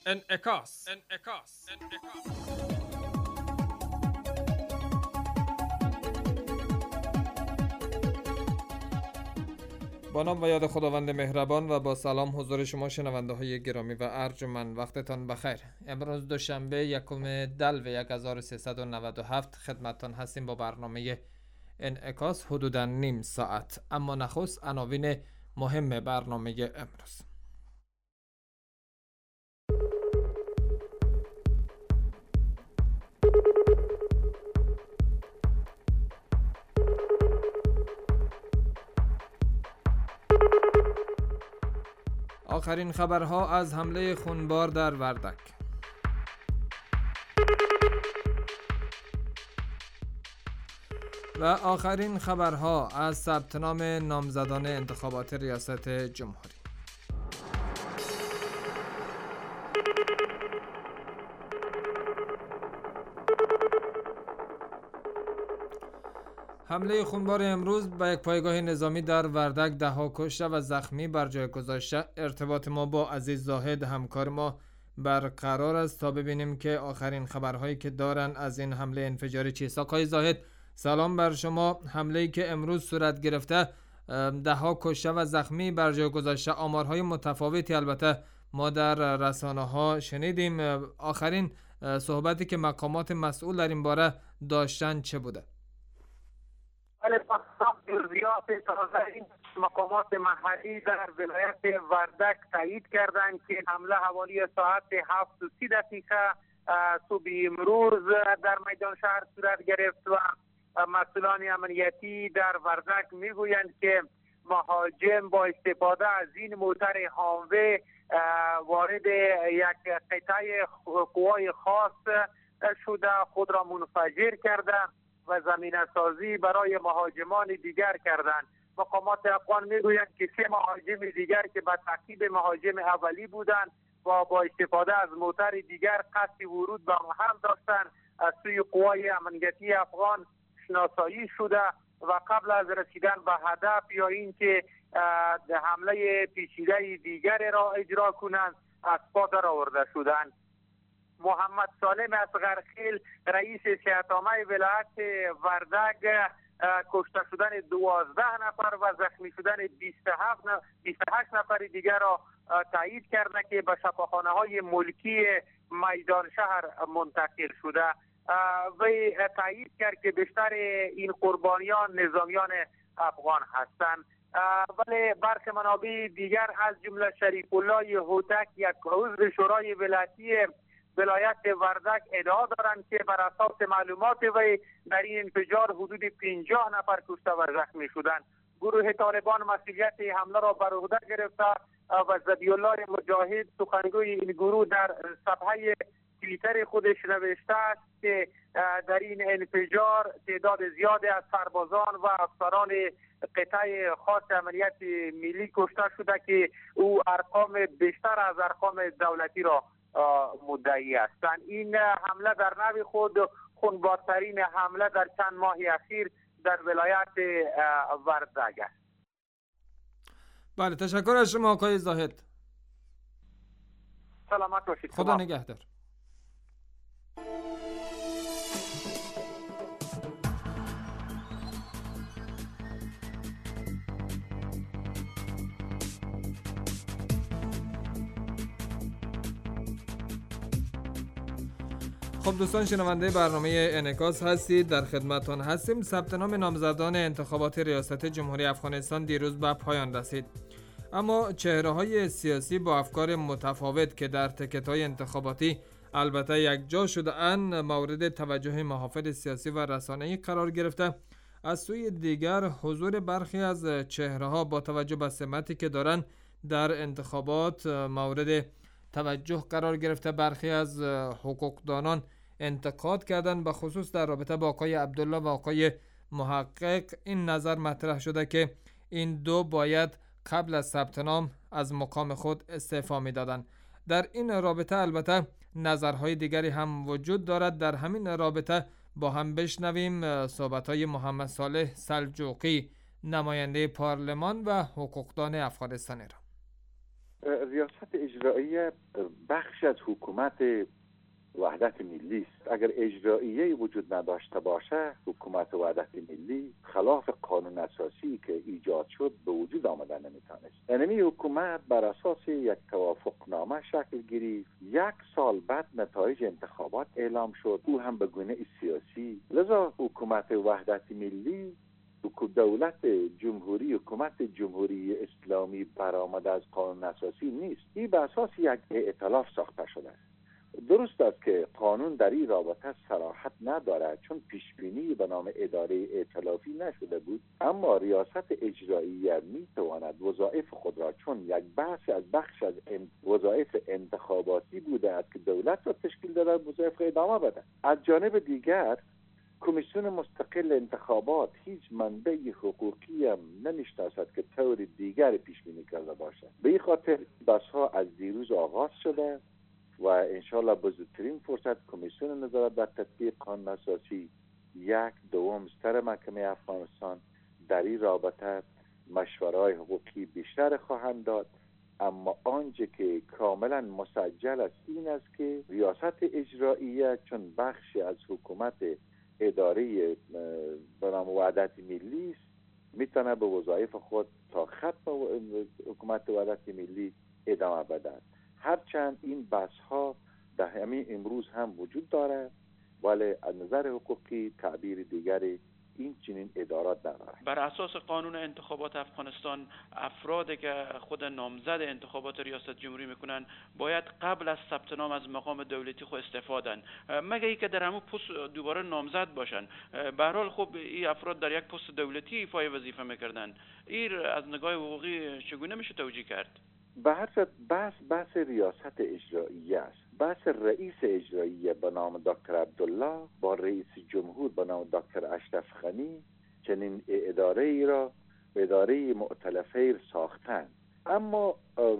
انعکاس. با نام و یاد خداوند مهربان و با سلام حضور شما شنونده های گرامی و ارجمند، وقتتان بخیر. امروز دوشنبه 1 دلو 1397 خدمتتان هستیم با برنامه انعکاس حدوداً نیم ساعت. اما نخست عناوین مهم برنامه امروز. آخرین خبرها از حمله خونبار در وردک. و آخرین خبرها از ثبت نام نامزدان انتخابات ریاست جمهوری. حمله خونبار امروز به یک پایگاه نظامی در وردک 10 کشته و زخمی بر جای گذاشته. ارتباط ما با عزیز زاهد همکار ما برقرار است تا ببینیم که آخرین خبرهایی که دارن از این حمله انفجاری چیست. آقای زاهد سلام بر شما. حمله‌ای که امروز صورت گرفته 10 کشته و زخمی بر جای گذاشته، آمارهای متفاوتی البته ما در رسانه‌ها شنیدیم. آخرین صحبتی که مقامات مسئول در این باره داشتن چه بوده؟ بله، جزئیات تازه مقامات محلی در ولایت وردک تایید کردند که حمله حوالی ساعت 7:30 صبح امروز در میدان شهر صورت گرفت و مسئولان امنیتی در وردک میگویند که مهاجم با استفاده از این موتر هاموی وارد یک قطعه قوای خاص شده خود را منفجر کرده و زمینه سازی برای مهاجمان دیگر کردند. مقامات افغان میگویند که 3 مهاجم دیگر که به تعقیب مهاجم اولی بودند و با استفاده از موتر دیگر قصد ورود به هم داشتند، از سوی قوای امنیتی افغان شناسایی شده و قبل از رسیدن به هدف یا اینکه حمله پیچیده دیگر را اجرا کنند از پا درآورده شدند. محمد سالم اصغرخیل رئیس صحت‌عامه ولایت وردک کشته شدن 12 نفر و زخمی شدن 28 نفر دیگر را تایید کرده که به شفاخانه‌های ملکی میدان شهر منتقل شده. وی تایید کرد که بیشتر این قربانیان نظامیان افغان هستند. ولی برخی منابع دیگر از جمله شریف الله هوتک، یک عضو شورای ولایتی ولایت وردک، ادعا دارند که بر اساس معلومات وی در این انفجار حدود 50 نفر کشته و زخمی شدند. گروه طالبان مسئولیت حمله را بر عهده گرفته و ذبیح الله مجاهد سخنگوی این گروه در صفحه توییتر خودش نوشته است که در این انفجار تعداد زیادی از سربازان و افسران قطعه خاص امنیت ملی کشته شده که او ارقام بیشتر از ارقام دولتی را مدعی هستند. این حمله در نوع خود خونبارترین حمله در چند ماه اخیر در ولایت وردک است. بله، تشکر از شما آقای زاهد. سلامت باشید. خدا نگهدار. خب دوستان شنونده برنامه انعکاس هستید، در خدمتتان هستیم. ثبت نام نامزدان انتخابات ریاست جمهوری افغانستان دیروز به پایان رسید، اما چهره‌های سیاسی با افکار متفاوت که در تکت‌های انتخاباتی البته یک جا شده اند مورد توجه محافل سیاسی و رسانه‌ای قرار گرفته. از سوی دیگر حضور برخی از چهره‌ها با توجه به سمتی که دارند در انتخابات مورد توجه قرار گرفته. برخی از حقوقدانان انتقاد کردند، به خصوص در رابطه با آقای عبدالله و آقای محقق این نظر مطرح شده که این دو باید قبل از ثبت نام از مقام خود استعفا می‌دادند. در این رابطه البته نظرهای دیگری هم وجود دارد. در همین رابطه با هم بشنویم صحبت‌های محمد صالح سلجوقی، نماینده پارلمان و حقوقدان افغانستانی را. ریاست اجراییه بخش از حکومت وحدت ملی است. اگر اجراییه وجود نداشته باشه، حکومت وحدت ملی خلاف قانون اساسی که ایجاد شد به وجود آمده نمیتونست. یعنی حکومت بر اساس یک توافقنامه شکل گرفت. 1 سال بعد نتایج انتخابات اعلام شد، او هم به گونه سیاسی. لذا حکومت وحدت ملی دولت جمهوری، حکومت جمهوری اسلامی برآمده از قانون اساسی نیست. این به اساس یک ائتلاف ساخته شده است. درست است که قانون در این رابطه صراحت ندارد چون پیشبینی به نام اداره ائتلافی نشده بود، اما ریاست اجراییه میتواند وظایف خود را، چون یک بخش از وظایف انتخاباتی بوده است که دولت را تشکیل داده، وظایف ادامه بده. از جانب دیگر کمیسیون مستقل انتخابات هیچ منبع حقوقی هم نمیشناسد که طور دیگر پیش بینی کرده باشد. به این خاطر بحث‌ها از دیروز آغاز شده و انشالله به زودترین فرصت کمیسیون نظارت بر تطبیق قانون اساسی 1/2 سر محکمه افغانستان در این رابطه مشوره‌های حقوقی بیشتر خواهند داد. اما آنچه که کاملا مسجل است این است که ریاست اجراییه چون بخشی از حکومت اداره به نام وحدت ملی است، میتونه به وظایف خود تا ختم حکومت وحدت ملی ادامه بدهد. هرچند این بحث ها در همین امروز هم وجود داره، ولی از نظر حقوقی تعبیر دیگری این چنین ادارات نداره. بر اساس قانون انتخابات افغانستان افرادی که خود نامزد انتخابات ریاست جمهوری میکنن باید قبل از ثبت نام از مقام دولتی خود استعفا دن، مگر اینکه در همون پست دوباره نامزد باشن. به هر حال خب این افراد در یک پست دولتی ایفای وظیفه میکردن. این از نگاه حقوقی چگونه میشه توجیه کرد؟ به هر صورت بحث ریاست اجراییه است. بحث رئیس اجراییه به نام دکتر عبدالله با رئیس جمهور به نام دکتر اشرف غنی چنین اداره ای را اداره مؤتلفه ساختن. اما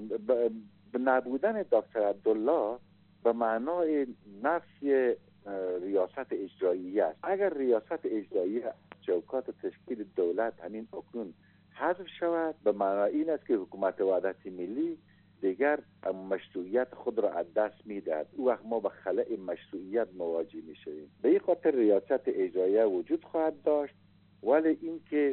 به نبودن دکتر عبدالله به معنای نفی ریاست اجراییه است. اگر ریاست اجراییه چوکات تشکیل دولت همین اکنون حذف شود، به معنای این است که حکومت وحدت ملی دیگر مشروعیت خود را از دست میدهد. او وقت ما به خلأ مشروعیت مواجه میشویم. به این خاطر ریاست اجراییه وجود خواهد داشت، ولی اینکه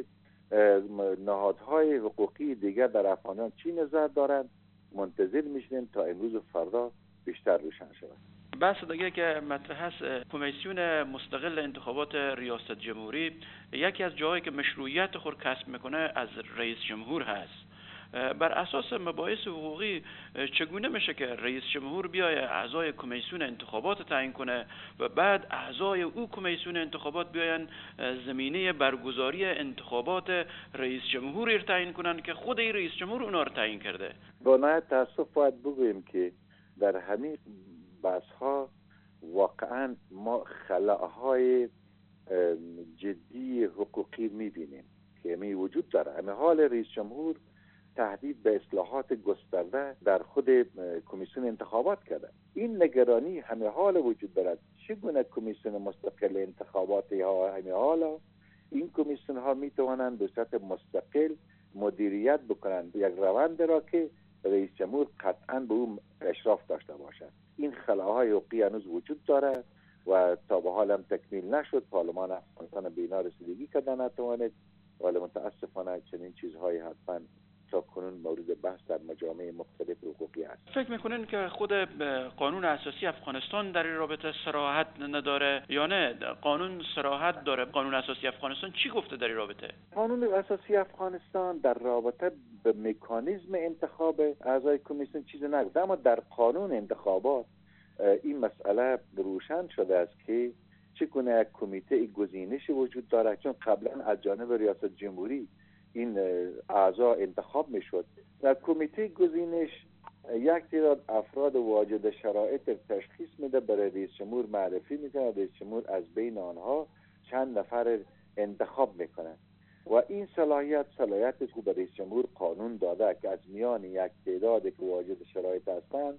نهادهای حقوقی دیگر در افغانستان چی نظر دارند منتظر میشیم تا امروز و فردا بیشتر روشن شود. بحث دیگه که مطرح است کمیسیون مستقل انتخابات ریاست جمهوری یکی از جاهایی که مشروعیت خود کسب میکنه از رئیس جمهور هست. بر اساس مباحث حقوقی چگونه میشه که رئیس جمهور بیای اعضای کمیسیون انتخابات تعیین کنه و بعد اعضای او کمیسیون انتخابات بیاین زمینه برگزاری انتخابات رئیس جمهور رو تعیین کنن که خود این رئیس جمهور اونا رو تعیین کرده؟ با نهایت تاسف باید بگوییم که در همین بحث ها واقعا ما خلاهای جدی حقوقی میبینیم که می وجود داره. همه حال رئیس جمهور تهدید به اصلاحات گسترده در خود کمیسیون انتخابات کرده. این نگرانی همه حال وجود دارد. چگونه کمیسیون مستقل انتخابات ها همه حالا این کمیسیون ها می توانند به صورت مستقل مدیریت بکنند یک روند را که رئیس جمهور قطعا به اون اشراف داشته باشد. این خلاهای حقوقی هنوز وجود دارد و تا به حال هم تکمیل نشد. پارلمان افغانستان به اینا رسیدگی کرده نتوانید، ولی متاسفانه چنین چیزهایی حتما تا کنون مورد بحث در مجامع مختلف حقوقی است. فکر میکنین که خود قانون اساسی افغانستان در این رابطه صراحت نداره یا نه؟ قانون صراحت داره. قانون اساسی افغانستان چی گفته در این رابطه؟ قانون اساسی افغانستان در رابطه به مکانیزم انتخاب اعضای کمیسیون چیزی نگفته، اما در قانون انتخابات این مسئله روشن شده است که چگونه یک کمیته گزینش وجود دارد، چون قبلا از جانب ریاست جمهوری این اعضا انتخاب میشد. در کمیته گزینش یک تعداد افراد واجد شرایط تشخیص میده، برای رئیس جمهور معرفی میکنه. رئیس جمهور از بین آنها چند نفر انتخاب میکنه و این صلاحیت که به رئیس جمهور قانون داده که از میان یک تعداد که واجد شرایط هستند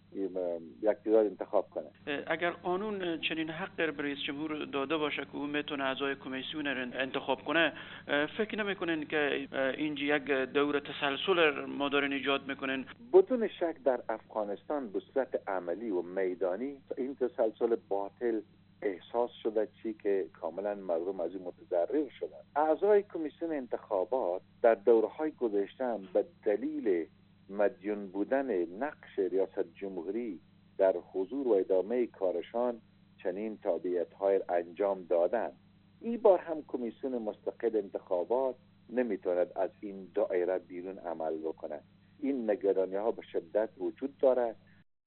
یک تعداد انتخاب کنه. اگر قانون چنین حق به رئیس جمهور داده باشه که او میتونه اعضای کمیسیون انتخاب کنه، فکر نمیکنین که اینجا یک دور تسلسل ما دارین ایجاد میکنین؟ بدون شک در افغانستان به صورت عملی و میدانی این تسلسل باطل احساس شده، چی که کاملا مردم از این متضرر شدن. اعضای کمیسیون انتخابات در دورهای گذشته به دلیل مدیون بودن نقش ریاست جمهوری در حضور و ادامه کارشان چنین تابعیت‌های انجام دادند. این بار هم کمیسیون مستقل انتخابات نمیتواند از این دایره بیرون عمل بکنه. این نگرانی‌ها به شدت وجود دارد.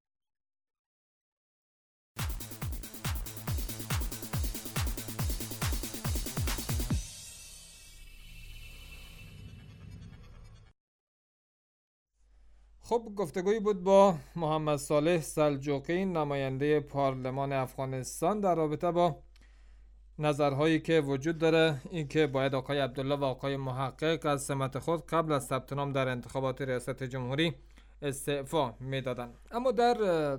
خب، گفتگویی بود با محمد صالح سلجوقی، نماینده پارلمان افغانستان، در رابطه با نظرهایی که وجود داره، این که باید آقای عبدالله و آقای محقق از سمت خود قبل از ثبت نام در انتخابات ریاست جمهوری استعفا میدادن. اما در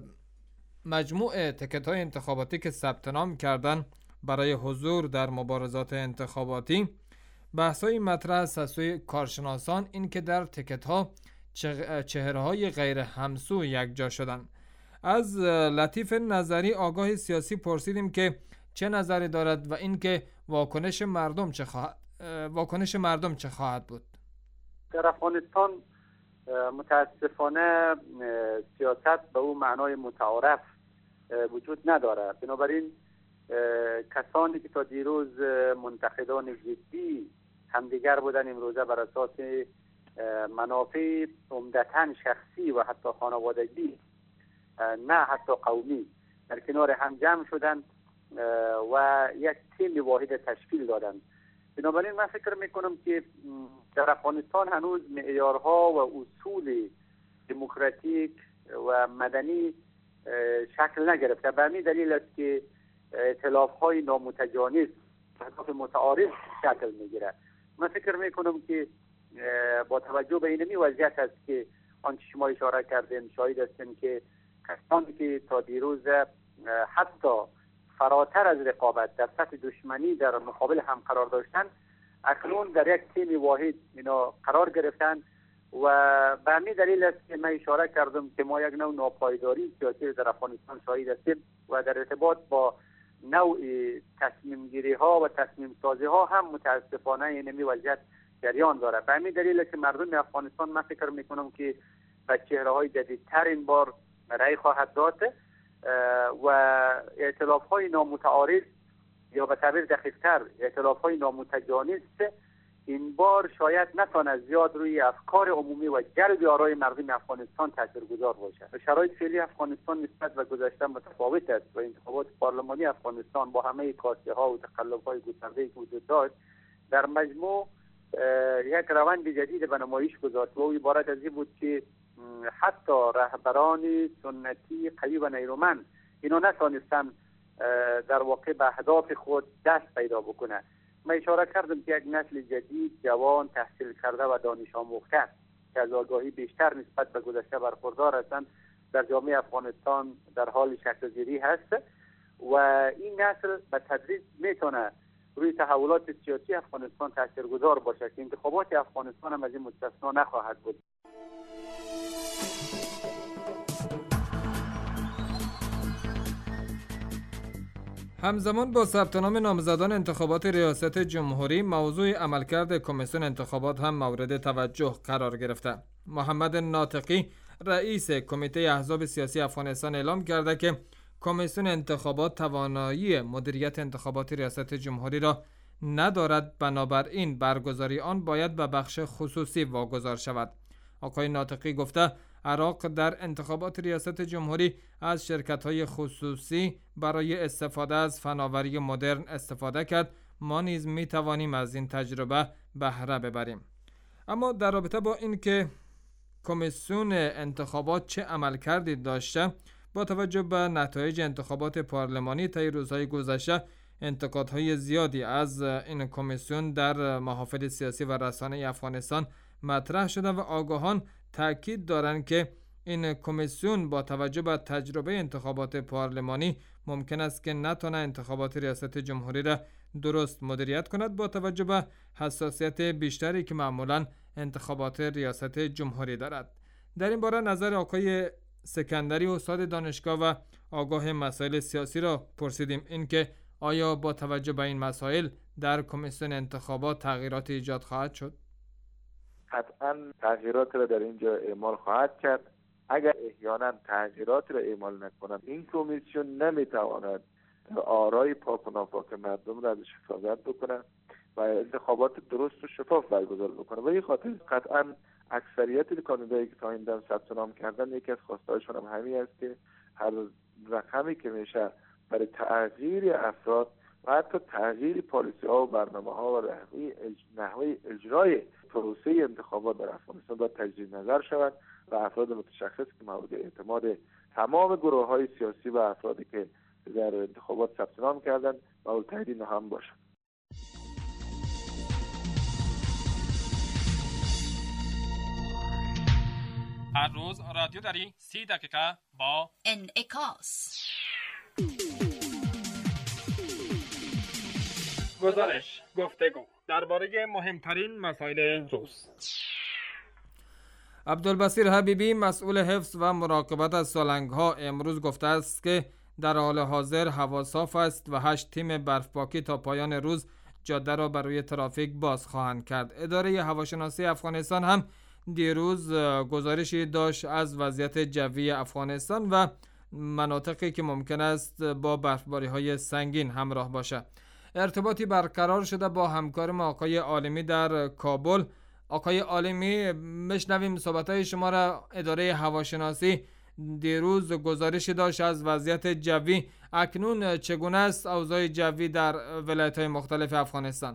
مجموع تکت های انتخاباتی که ثبت نام کردن برای حضور در مبارزات انتخاباتی، بحث‌های مطرح است از سوی کارشناسان این که در تکت ها چهره‌های غیر همسو یک جا شدن. از لطیف نظری، آگاه سیاسی، پرسیدیم که چه نظری دارد و اینکه واکنش مردم چه خواهد بود. در افغانستان متاسفانه سیاست به اون معنای متعارف وجود نداره. بنابراین کسانی که تا دیروز منتقدان جدی همدیگر بودن، امروزه بر اساس منافع عمدتاً شخصی و حتی خانوادگی، نه حتی قومی، در کنار هم جمع شدن و یک تیم واحد تشکیل دادن. بنابراین من فکر میکنم که در افغانستان هنوز معیارها و اصول دموکراتیک و مدنی شکل نگرفته. به همین دلیل است که ائتلاف‌های نامتجانس اهداف متعارض شکل میگیره. من فکر میکنم که با توجه به این وضعیت است که آنچه شما اشاره کردین، شاهد هستیم که کسانی که تا دیروز حتی فراتر از رقابت در سطح دشمنی در مقابل هم قرار داشتن، اکنون در یک تیم واحد اینا قرار گرفتن و به همین دلیل است که من اشاره کردم که ما یک نوع ناپایداری سیاسی در افغانستان شاهد هستیم و در ارتباط با نوع تصمیم گیری ها و تصمیم سازی ها هم متاسفانه این وضعیت جریان داره. به همین دلیل که مردم افغانستان من فکر میکنم که به چهره های جدیدتر این بار رأی خواهد داد و ائتلاف های نامتعارض یا به تعبیر دقیق‌تر ائتلاف های نامتجانس این بار شاید نتونه زیاد روی افکار عمومی و جلب آرای مردم افغانستان تاثیرگذار باشه. شرایط فعلی افغانستان نسبت به گذشته متفاوت است و انتخابات پارلمانی افغانستان با همه کاسته ها و تقلب های گسترده‌ای که وجود داشت در مجموع یک روند جدید به نمایش گذاشت و عبارت از این بود که حتی رهبران سنتی قوی و نیرومند اینا نتونستن در واقع به اهداف خود دست پیدا بکنه. من اشاره کردم که یک نسل جدید، جوان، تحصیل کرده و دانش آموخته که از آگاهی بیشتر نسبت به گذشته برخوردار هستند در جامعه افغانستان در حال شکل‌گیری هست و این نسل به تدریج میتونه روی تحولات سیاسی افغانستان تاثیرگذار باشه که انتخابات افغانستان هم از این مستثنا نخواهد بود. همزمان با ثبت نام نامزدان انتخابات ریاست جمهوری، موضوع عملکرد کمیسیون انتخابات هم مورد توجه قرار گرفته. محمد ناطقی، رئیس کمیته احزاب سیاسی افغانستان، اعلام کرده که کمیسیون انتخابات توانایی مدیریت انتخابات ریاست جمهوری را ندارد، بنابراین برگزاری آن باید به بخش خصوصی واگذار شود. آقای ناطقی گفته عراق در انتخابات ریاست جمهوری از شرکت‌های خصوصی برای استفاده از فناوری مدرن استفاده کرد. ما نیز می‌توانیم از این تجربه بهره ببریم. اما در رابطه با اینکه کمیسیون انتخابات چه عملکردی داشته، با توجه به نتایج انتخابات پارلمانی طی روزهای گذشته، انتقادهای زیادی از این کمیسیون در محافل سیاسی و رسانه افغانستان مطرح شده و آگاهان تاکید دارند که این کمیسیون با توجه به تجربه انتخابات پارلمانی ممکن است که نتونه انتخابات ریاست جمهوری را درست مدیریت کند با توجه به حساسیت بیشتری که معمولا انتخابات ریاست جمهوری دارد. در این باره نظر آقای سکندری استاد دانشگاه و آگاه مسائل سیاسی را پرسیدیم، اینکه آیا با توجه به این مسائل در کمیسیون انتخابات تغییرات ایجاد خواهد شد؟ قطعا تغییرات را در اینجا اعمال خواهد کرد. اگر احیانا تغییرات را اعمال نکنند، این کمیسیون نمیتواند آرای پاک و ناپاک مردم را ازش حفاظت بکنه و انتخابات درست و شفاف برگزار بکنه. و این خاطر قطعا اکثریت کاندیدایی که تا این دم ثبت نام کردن، یکی از خواسته‌هاشون هم همین است که هر رقمی که میشه برای تغییر افراد و حتی تغییر پالیسی ها و برنامه ها و نحوه اجرای پروسه انتخابات در افغانستان باید تجدید نظر شود و افراد متشخص که مورد اعتماد تمام گروه های سیاسی و افرادی که در انتخابات ثبت نام کردن مورد تایید هم باشند. هر روز رادیو داری 30 دقیقه با انعکاس. گزارش، گفتگو درباره مهمترین مسائل روز. عبدالبصیر حبیبی مسئول حفظ و مراقبت از سالنگ‌ها امروز گفته است که در حال حاضر هوا صاف است و 8 تیم برفپاکی تا پایان روز جاده را برای ترافیک باز خواهند کرد. اداره هواشناسی افغانستان هم دیروز گزارشی داشت از وضعیت جوی افغانستان و مناطقی که ممکن است با برفباری‌های سنگین همراه باشد. ارتباطی برقرار شده با همکار ما آقای عالمی در کابل. آقای عالمی، مشنویم صحبت‌های شما را. اداره هواشناسی دیروز گزارشی داشت از وضعیت جوی. اکنون چگونه است اوضاع جوی در ولایت‌های مختلف افغانستان؟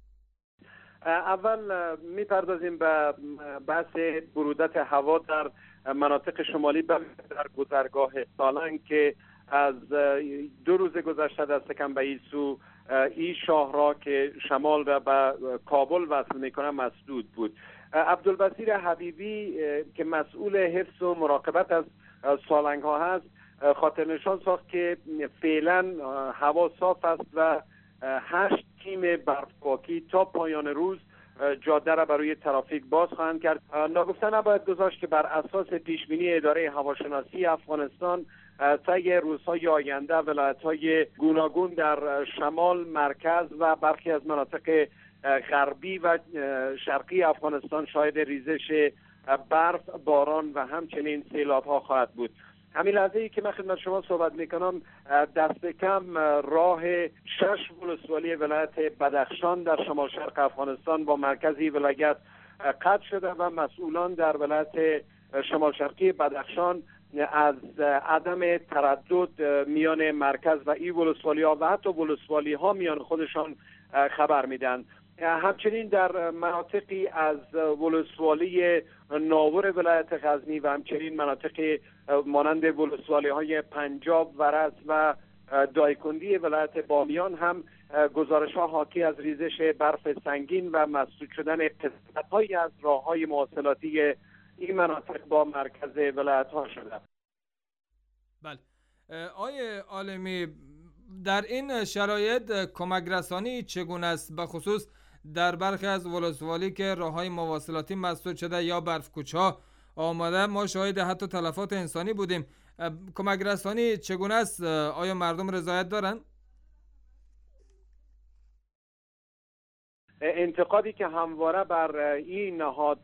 اول میپردازیم به بحث برودت هوا در مناطق شمالی در گذرگاه سالنگ که از 2 روز گذشته در سکنبه سو این شاهراه که شمال را به کابل وصل میکنه مسدود بود. عبدالبصیر حبیبی که مسئول حفظ و مراقبت از سالنگ ها هست خاطر نشان ساخت که فعلا هوا صاف است و 8 تیم برفپاکی تا پایان روز جاده را برای ترافیک باز خواهند کرد. ناگفته نباید گذاشت که بر اساس پیشبینی اداره هواشناسی افغانستان طی روزهای آینده ولایت‌های گوناگون در شمال، مرکز و برخی از مناطق غربی و شرقی افغانستان شاهد ریزش برف، باران و همچنین سیلاب‌ها خواهد بود. همین لحظه‌ای که من خدمت شما صحبت می‌کنم دست کم راه 6 ولسوالی ولایت بدخشان در شمال شرق افغانستان با مرکزی ولایت قطع شده و مسئولان در ولایت شمال شرقی بدخشان از عدم تردد میان مرکز و این ولسوالی‌ها و حتی ولسوالی‌ها میان خودشان خبر میدن. همچنین در مناطقی از ولسوالی ناور ولایت غزنی و همچنین مناطق مانند ولسوالی‌های پنجاب، ورس و دایکندی ولایت بامیان هم گزارش‌ها حاکی از ریزش برف سنگین و مسدود شدن قسمت‌هایی از راه‌های مواصلاتی این مناطق با مرکز ولایت‌ها شده. بله. آقای عالمی، در این شرایط کمک رسانی چگونه است، به خصوص در برخی از ولسوالی که راه‌های مواصلاتی مسدود شده یا برفکوچ‌ها آمده؟ ما شاهد حتی تلفات انسانی بودیم. کمک رسانی چگونه است؟ آیا مردم رضایت دارند؟ انتقادی که همواره بر این نهاد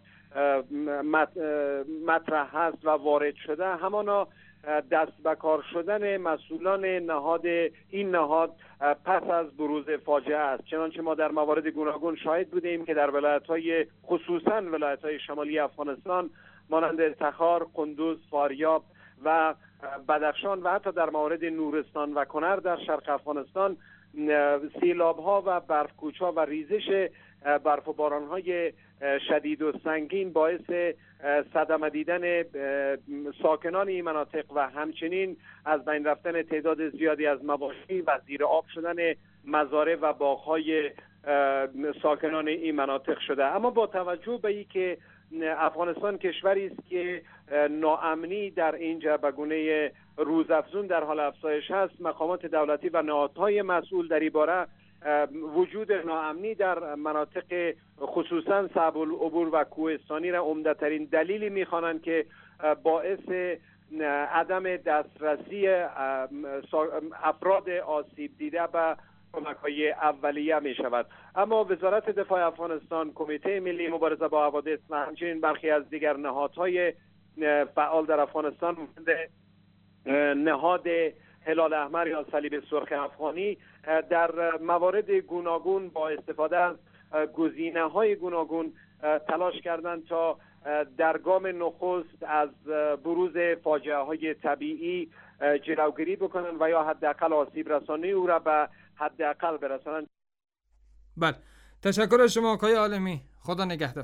مطرح هست و وارد شده همانا دست به کار شدن مسئولان این نهاد پس از بروز فاجعه است. چنانچه ما در موارد گوناگون شاهد بودیم که در ولایت‌های خصوصا ولایت‌های شمالی افغانستان مانند تخار، قندوز، فاریاب و بدخشان و حتی در موارد نورستان و کنر در شرق افغانستان سیلاب‌ها و برفکوچ‌ها و ریزش برف و باران‌های شدید و سنگین باعث صدمه دیدن ساکنان این مناطق و همچنین از بین رفتن تعداد زیادی از مواشی و زیر آب شدن مزارع و باغ‌های ساکنان این مناطق شده. اما با توجه به اینکه افغانستان کشوری است که ناامنی در اینجا به گونه روزافزون در حال افزایش هست. مقامات دولتی و نهادهای مسئول در این باره وجود ناامنی در مناطق خصوصا صعب العبور و کوهستانی را عمده‌ترین دلیلی می‌خوانند که باعث عدم دسترسی افراد آسیب دیده به کمک‌های اولیه می شود. اما وزارت دفاع افغانستان، کمیته ملی مبارزه با حوادث و همچنین برخی از دیگر نهادهای فعال در افغانستان مانند نهاد هلال احمر یا صلیب سرخ افغانی در موارد گوناگون با استفاده از گزینه‌های گوناگون تلاش کردند تا در گام نخست از بروز فاجعه‌های طبیعی جلوگیری بکنند و یا حداقل آسیب رسانی او را به حداقل برسانند. بله، تشکر از شما آقای عالمی. خدا نگهدار.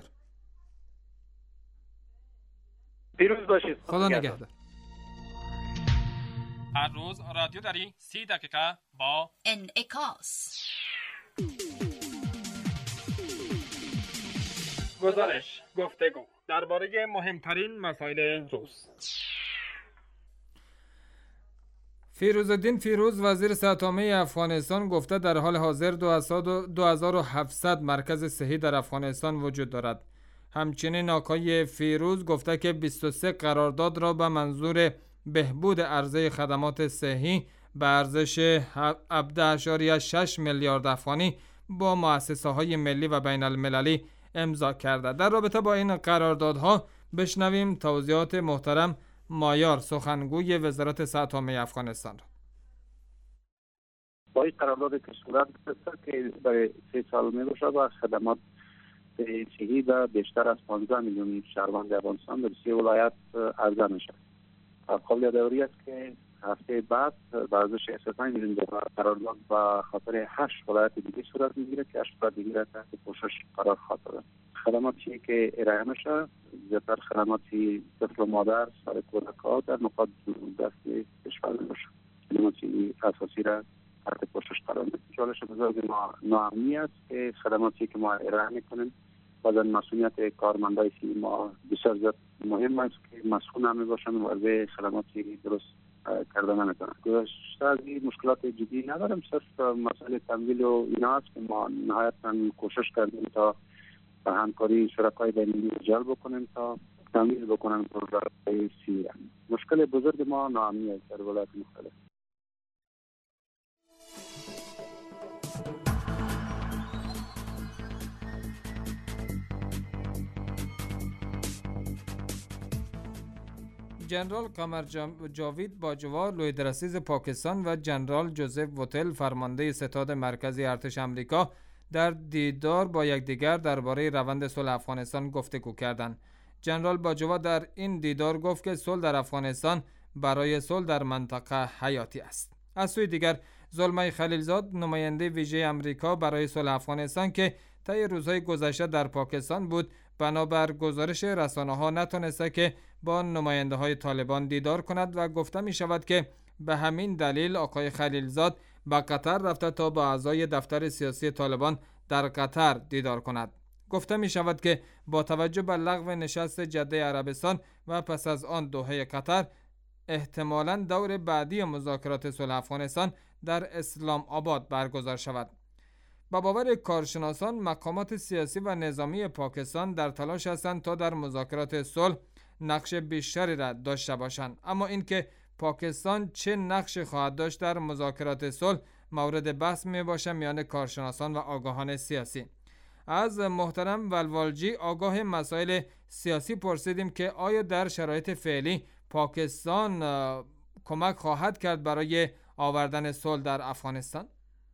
پیروز باشید. خدا نگهدار. هر روز رادیو داری 30 دقیقه با انعکاس. گزارش، گفتگو درباره مهمترین مسائل روز. فیروزالدین فیروز وزیر صحت عامه افغانستان گفته در حال حاضر 2700 مرکز صحی در افغانستان وجود دارد. همچنین آقای فیروز گفته که 23 قرارداد را به منظور بهبود عرضه خدمات صحی به ارزش 17.6 میلیارد افغانی با مؤسسه‌های ملی و بین المللی امضا کرده. در رابطه با این قراردادها بشنویم توضیحات محترم مایار، سخنگوی وزارت صحت عامه افغانستان را. با این قرارداد که صورت گرفته که برای 3 سال می باشه و خدمات صحی به بیشتر از 15 میلیون شهروند افغانستان در 3 ولایت عرضه میشه. قابل یادآوری است که هفته بعد به ارزش 35 میلیون دلار قرارداد به خاطر 8 ولایت دیگه صورت میگیره که 8 ولایت دیگه را تحت پوشش قرار خواهد داد. خدماتی که ارائه میشه زیادتر خدماتی طفل و مادر، سر کودک‌ها در نقاط دست کشور میشه. خدماتی اساسی را تحت پوشش قرار میده. چالش بزرگ ما ناامنی است که خدماتی که ما ارائه میکنیم بعضا مسئولیت کارمندای ما بسیار زیاد مهم است که مسئول هم باشن و از خدماتی درست کردن نمیکنن. گذشته از این مشکلات جدی ندارم، صرف مسئله تمویل و اینا است که ما نهایتاً کوشش کردیم تا به همکاری شرکای بین‌المللی جلب بکنیم تا تمویل بکنن پروژه‌های صحی. مشکل بزرگ ما ناامنی است در ولایت مختلف. جنرال قمر جاوید باجوا، لویدرسیز پاکستان و جنرال جوزف ووتل، فرمانده ستاد مرکزی ارتش آمریکا، در دیدار با یکدیگر درباره روند صلح افغانستان گفتگو کردند. جنرال باجوا در این دیدار گفت که صلح در افغانستان برای صلح در منطقه حیاتی است. از سوی دیگر زلمای خلیلزاد، نماینده ویژه آمریکا برای صلح افغانستان که طی روزهای گذشته در پاکستان بود، بنابر گزارش رسانه‌ها نتونسته که با نماینده های طالبان دیدار کند و گفته می شود که به همین دلیل آقای خلیلزاد به قطر رفته تا با اعضای دفتر سیاسی طالبان در قطر دیدار کند. گفته می شود که با توجه به لغو نشست جده عربستان و پس از آن دوحه قطر، احتمالاً دور بعدی مذاکرات صلح افغانستان در اسلام آباد برگزار شود. با باور کارشناسان، مقامات سیاسی و نظامی پاکستان در تلاش هستند تا در مذاکرات صلح نقش بیشتری را داشته باشند، اما اینکه پاکستان چه نقشی خواهد داشت در مذاکرات صلح مورد بحث می باشد میان کارشناسان و آگاهان سیاسی. از محترم ولوالجی، آگاه مسائل سیاسی، پرسیدیم که آیا در شرایط فعلی پاکستان کمک خواهد کرد برای آوردن صلح در افغانستان؟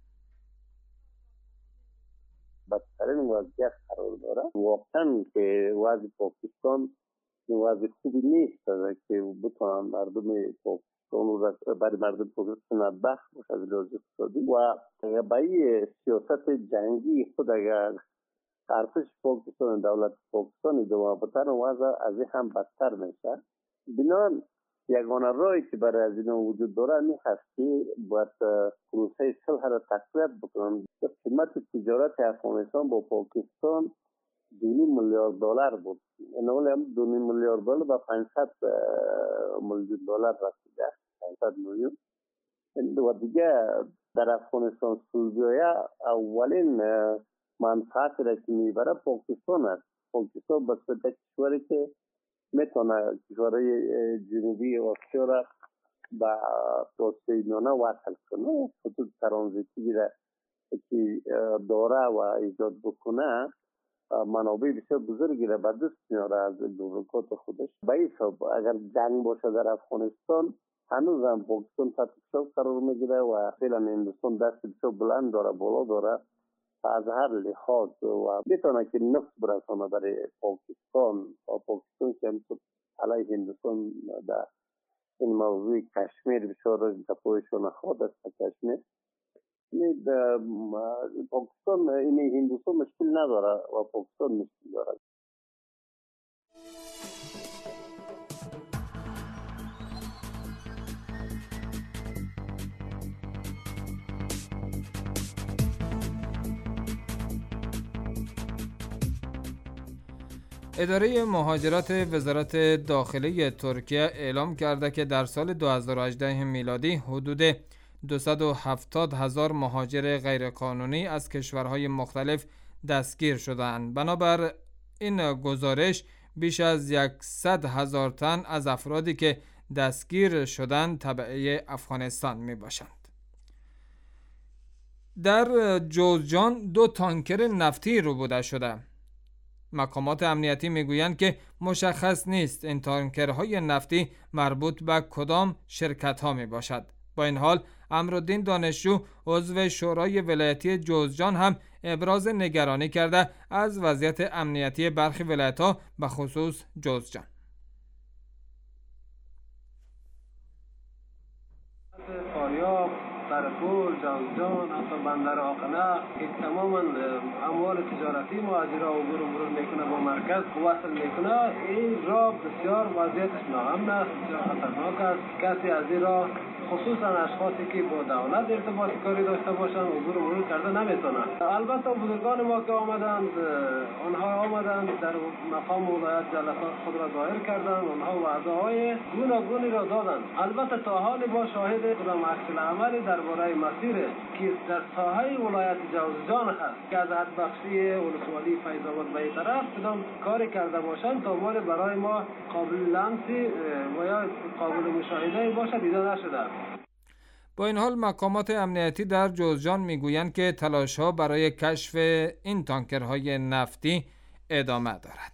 بدترین وضعیت قرار داره. واقعا که وضع پاکستان وضع خوبی نیست که بتوانن مردم پاکستان رو برای مردم پاکستان بخش باشه از لحاظ اقتصادی و برای سیاست جنگی خود اگر ارتش پاکستان دولت پاکستان ادامه بده وضع از این هم بدتر میشه. بنابراین یگانه راهی که برای از اینا وجود داره این هست که باید پروسه صلح را تقویت بکنن. قیمت تجارت افغانستان با پاکستان $2.5 میلیارد بود. این حال هم $2.5 میلیارد به $500 میلیون رسیده، 500 میلیون. و دیگه در افغانستان سوزیا اولین منفعت را که میبره پاکستان است. پاکستان به صورت کشوری که میتونه کشورهای جنوبی آسیا را به توسعه میانه وصل کنه، خطوط ترانزیتی را که داره و ایجاد بکنه، منابع بسیار بزرگی را به دست میاره از مملکات خودش. به این حساب اگر جنگ باشه در افغانستان، هنوز هم پاکستان تحت فشار قرار میگیره و فعلا هندوستان دست بسیار بلند داره، بالا داره از هر لحاظ و میتونه که نفت برسانه برای پاکستان و پاکستان که همچون علیه هندوستان در این موضوع کشمیر بسیار دفاعشون خواهد است. کشمیر پاکستان این هندوستان مشکل نداره و پاکستان مشکل داره. اداره مهاجرت وزارت داخلی ترکیه اعلام کرده که در سال 2018 میلادی حدود 270,000 مهاجر غیرقانونی از کشورهای مختلف دستگیر شدند. بنابر این گزارش بیش از 100,000 تن از افرادی که دستگیر شدند تبعه افغانستان می باشند. در جوزجان 2 تانکر نفتی ربوده شده. مقامات امنیتی میگویند که مشخص نیست این تانکرهای نفتی مربوط به کدام شرکت ها می باشد. با این حال امرالدین دانشجو عضو شورای ولایتی جوزجان هم ابراز نگرانی کرده از وضعیت امنیتی برخی ولایت ها به خصوص جوزجان. فاریاب، سرپول، جوزجان، حتی بندر آقنه که تماما اموال تجارتی مهاجرها عبور مرور میکنه با مرکز وصل میکنه. این راه بسیار وضعیتش ناامن است، بسیار خطرناک است. کسی از این راه خصوصا اشخاصی که با دولت ارتباط کاری داشته باشند عبور مرور کرده نمیتونن. البته بزرگان ما که آمدند، آنها آمدند در مقام ولایت جلسات خود را ظاهر کردند، آنها وعده‌های گوناگونی را دادند. البته تا حال ما شاهد کدام عکس العملی درباره مسیر که در ساحه ولایت جوزجان هست که از حدبخشی ولسوالی فیض آباد به این طرف کدام کاری کرده باشند تا مال برای ما قابل لمسی و یا قابل مشاهده باشه دیده نشده. با این حال مقامات امنیتی در جوزجان میگویند که تلاش‌ها برای کشف این تانکرهای نفتی ادامه دارد.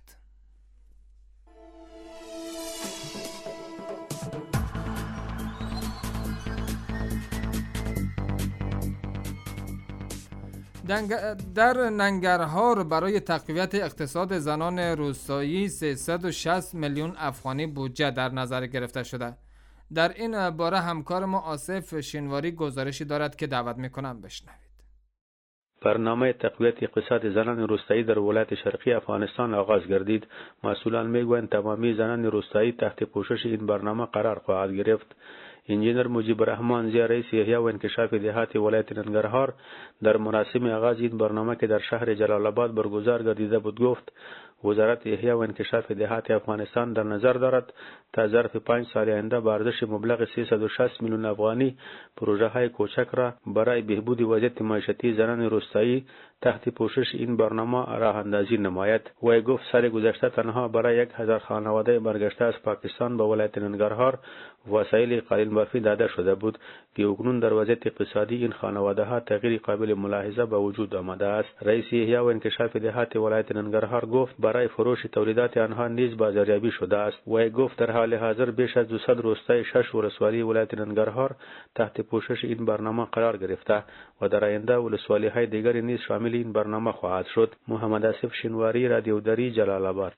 در ننگرهار برای تقویت اقتصاد زنان روستایی 360 میلیون افغانی بودجه در نظر گرفته شده. در این باره همکار ما آصف شینواری گزارشی دارد که دعوت میکنم بشنوید. برنامه تقویت اقتصاد زنان روستایی در ولایت شرقی افغانستان آغاز گردید. مسئولان میگویند تمامی زنان روستایی تحت پوشش این برنامه قرار خواهد گرفت. انجینر مجیب الرحمن زیا رئیس احیا و انکشاف دهات ولایت ننگرهار در مراسم آغاز این برنامه که در شهر جلال آباد برگزار گردیده بود گفت وزارت احیا و انکشاف دهات افغانستان در نظر دارد تا ظرف 5 سال آینده به ارزش مبلغ 360 میلیون افغانی پروژه های کوچک را برای بهبود وضعیت معیشتی زنان روستایی تحت پوشش این برنامه راه اندازی نماید. و گفت سال گذشته تنها برای 1000 خانواده برگشته از پاکستان به ولایت ننگرهار وسایل قلیل مفید داده شده بود که اکنون در وضعیت اقتصادی این خانواده ها تغییر قابل ملاحظه به وجود آمده است. رئیس احیا و انکشاف دهات ولایت ننگرهار گفت برای فروش تولیدات آنها نیز بازاریابی شده است. و گفت در حال حاضر بیش از 200 روستای 6 ولسوالی ولایت ننگرهار تحت پوشش این برنامه قرار گرفته و در آینده ولسوالی های دیگری نیز شامل این برنامه خواهد شد. محمد آصف شینواری، رادیو دری، جلال آباد.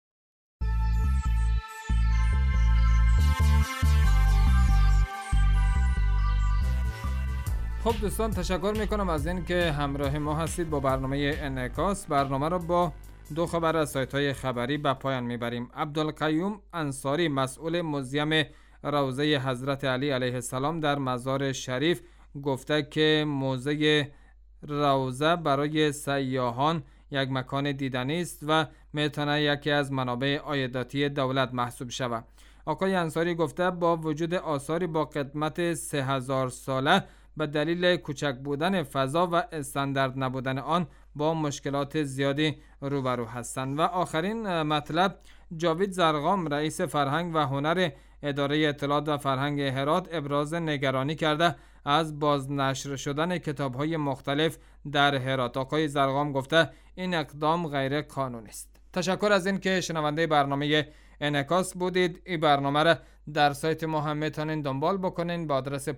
خب دوستان، تشکر میکنم از این که همراه ما هستید با برنامه انعکاس. برنامه را با 2 خبر از سایت‌های خبری به پایان میبریم. عبدالقیوم انصاری مسئول موزیم روضه حضرت علی علیه السلام در مزار شریف گفته که موزه روضه برای سیاحان یک مکان دیدنی است و میتونه یکی از منابع عایداتی دولت محسوب شود. آقای انصاری گفته با وجود آثاری با قدمت 3000 ساله به دلیل کوچک بودن فضا و استاندارد نبودن آن با مشکلات زیادی روبرو هستند. و آخرین مطلب، جاوید زرغام رئیس فرهنگ و هنر اداره اطلاعات و فرهنگ هرات ابراز نگرانی کرده از بازنشر شدن کتاب‌های مختلف در هرات. آقای زرغام گفته این اقدام غیر قانونی است. تشکر از این که شنونده برنامه انعکاس بودید. این برنامه را در سایت ما هم میتونین دنبال بکنین با آدرس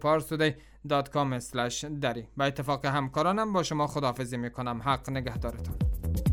parstoday.com/dari. با اتفاق همکارانم با شما خداحافظی میکنم. حق نگهدارتان.